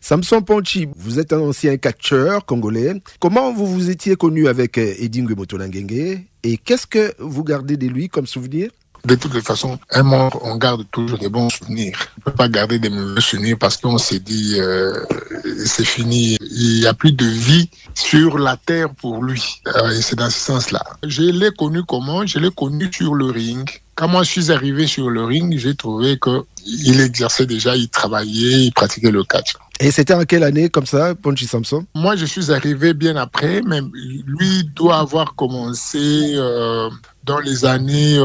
Samson Ponchi, vous êtes un ancien catcheur congolais. Comment vous vous étiez connu avec Edingwe Motonanguenge et qu'est-ce que vous gardez de lui comme souvenir? De toutes les façons, un membre, on garde toujours des bons souvenirs. On ne peut pas garder des mauvais souvenirs parce qu'on s'est dit c'est fini. Il n'y a plus de vie sur la terre pour lui. Et c'est dans ce sens-là. Je l'ai connu comment? Je l'ai connu sur le ring. Quand moi je suis arrivé sur le ring, j'ai trouvé qu'il exerçait déjà, il travaillait, il pratiquait le catch. Et c'était en quelle année comme ça, Ponchi Samson? Moi je suis arrivé bien après, mais lui doit avoir commencé dans les années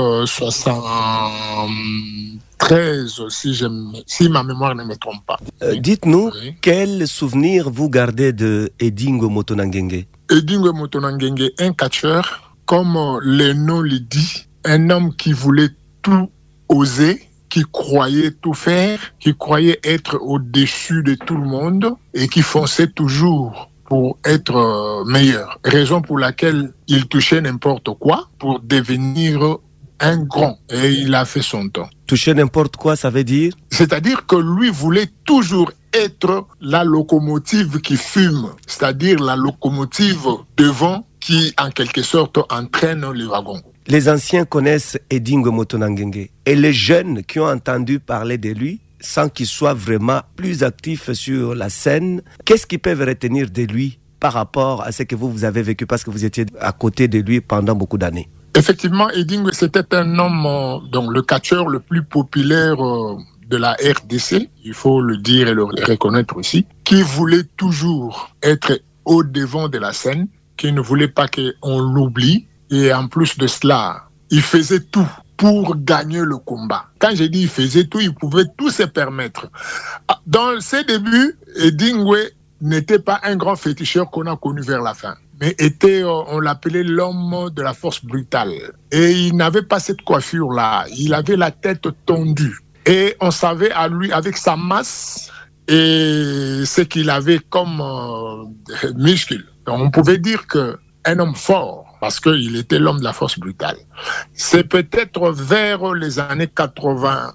73, si ma mémoire ne me trompe pas. Dites-nous, quel souvenir vous gardez de Edingwe Motonanguenge? Edingwe Motonanguenge, un catcheur, comme le nom le dit, un homme qui voulait tout oser, qui croyait tout faire, qui croyait être au-dessus de tout le monde et qui fonçait toujours pour être meilleur. Raison pour laquelle il touchait n'importe quoi pour devenir un grand. Et il a fait son temps. Toucher n'importe quoi, ça veut dire? C'est-à-dire que lui voulait toujours être la locomotive qui fume, c'est-à-dire la locomotive devant qui, en quelque sorte, entraîne les wagons. Les anciens connaissent Edingwe Motonanguenge et les jeunes qui ont entendu parler de lui, sans qu'il soit vraiment plus actif sur la scène, qu'est-ce qu'ils peuvent retenir de lui par rapport à ce que vous avez vécu parce que vous étiez à côté de lui pendant beaucoup d'années? Effectivement, Edingwe, c'était un homme, donc le catcheur le plus populaire de la RDC, il faut le dire et le reconnaître aussi, qui voulait toujours être au devant de la scène, qui ne voulait pas qu'on l'oublie. Et en plus de cela, il faisait tout pour gagner le combat. Quand j'ai dit il faisait tout, il pouvait tout se permettre. Dans ses débuts, Edingwe n'était pas un grand féticheur qu'on a connu vers la fin, mais était, on l'appelait l'homme de la force brutale. Et il n'avait pas cette coiffure-là. Il avait la tête tendue. Et on savait à lui, avec sa masse et ce qu'il avait comme muscle, on pouvait dire qu'un homme fort, parce qu'il était l'homme de la force brutale. C'est peut-être vers les années 80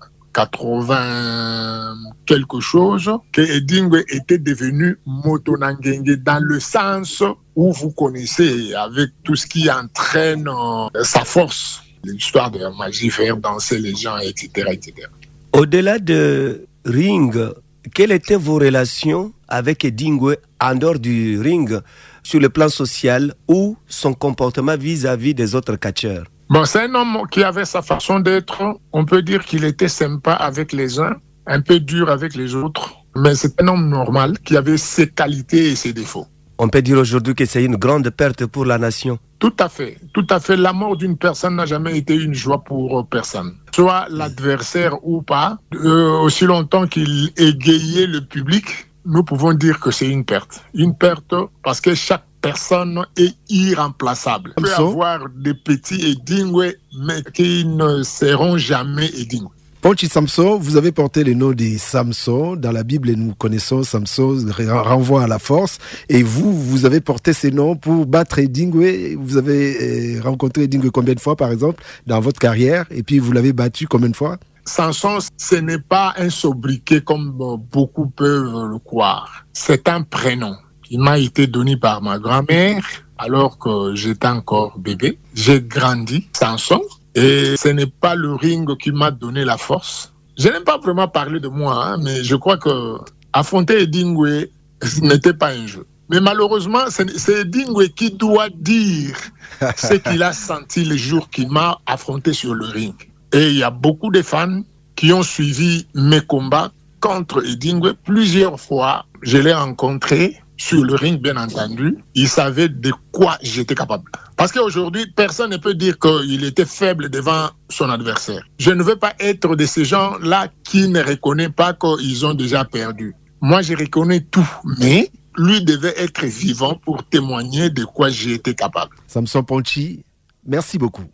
quelque chose, que Edingwe était devenu Motonanguenge dans le sens où vous connaissez, avec tout ce qui entraîne sa force, l'histoire de la magie, faire danser les gens, etc., etc. Au-delà de ring, quelles étaient vos relations avec Edingwe en dehors du ring, sur le plan social ou son comportement vis-à-vis des autres catcheurs? Bon, c'est un homme qui avait sa façon d'être. On peut dire qu'il était sympa avec les uns, un peu dur avec les autres, mais c'est un homme normal qui avait ses qualités et ses défauts. On peut dire aujourd'hui que c'est une grande perte pour la nation. Tout à fait, tout à fait. La mort d'une personne n'a jamais été une joie pour personne. Soit l'adversaire ou pas, aussi longtemps qu'il égayait le public, nous pouvons dire que c'est une perte. Une perte parce que chaque personne est irremplaçable. On peut avoir des petits Edingwe, mais qui ne seront jamais Edingwe. Ponchi Samson, vous avez porté le nom de Samson. Dans la Bible, nous connaissons Samson, renvoie à la force. Et vous avez porté ces noms pour battre Edingwe. Vous avez rencontré Edingwe combien de fois, par exemple, dans votre carrière? Et puis, vous l'avez battu combien de fois? Samson, ce n'est pas un sobriquet comme beaucoup peuvent le croire. C'est un prénom qui m'a été donné par ma grand-mère alors que j'étais encore bébé. J'ai grandi Samson et ce n'est pas le ring qui m'a donné la force. Je n'aime pas vraiment parler de moi, mais je crois que affronter Edingwe n'était pas un jeu. Mais malheureusement, c'est Edingwe qui doit dire ce qu'il a senti le jour qu'il m'a affronté sur le ring. Et il y a beaucoup de fans qui ont suivi mes combats contre Edingwe. Plusieurs fois, je l'ai rencontré sur le ring, bien entendu. Il savait de quoi j'étais capable. Parce qu'aujourd'hui, personne ne peut dire qu'il était faible devant son adversaire. Je ne veux pas être de ces gens-là qui ne reconnaissent pas qu'ils ont déjà perdu. Moi, je reconnais tout, mais lui devait être vivant pour témoigner de quoi j'ai été capable. Samson Ponchi, merci beaucoup.